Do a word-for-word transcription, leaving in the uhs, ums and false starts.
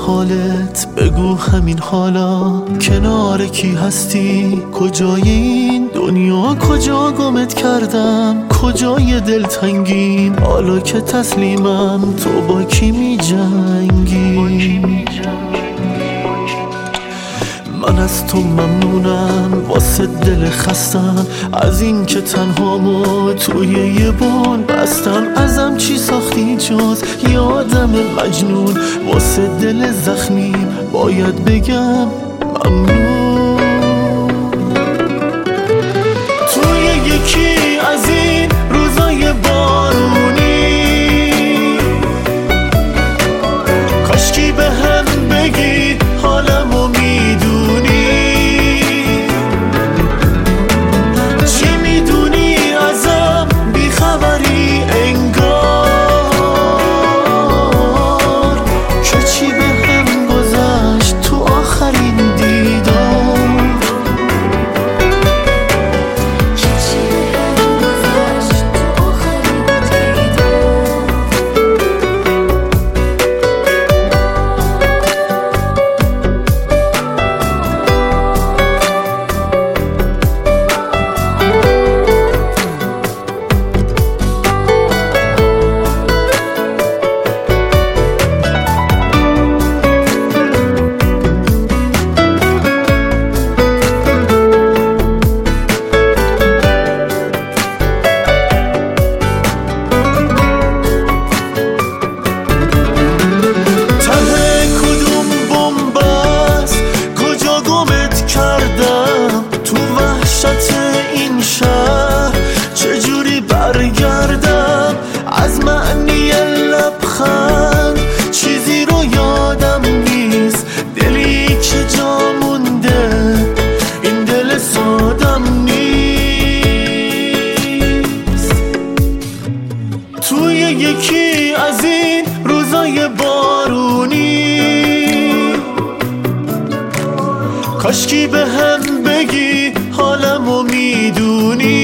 حالت بگو همین حالا کنار کی هستی؟ کجای این دنیا کجا گمت کردم؟ کجای دلتنگیم حالا که تسلیمم تو با کی می جنگی؟ من از تو ممنونم واسه دل خستم از این که تنهامو توی یه بون بستم ازم چی ساختی جز یه آدم مجنون واسه دل زخمی باید بگم ممنون توی یکی از این روزای بارونی کاشکی به هم بگی حالمو میدونی چی میدونی ازم بیخبری انگار که چی به هم گذشت تو آخرین دیدار که چی به هم گذشت تو آخرین دیدار این شهر چجوری برگردم از معنی لبخند چیزی رو یادم نیست دلی که جا مونده این دل سادم نیست توی یکی از این روزای بارونی کاشکی به هم بگی حالمو میدونی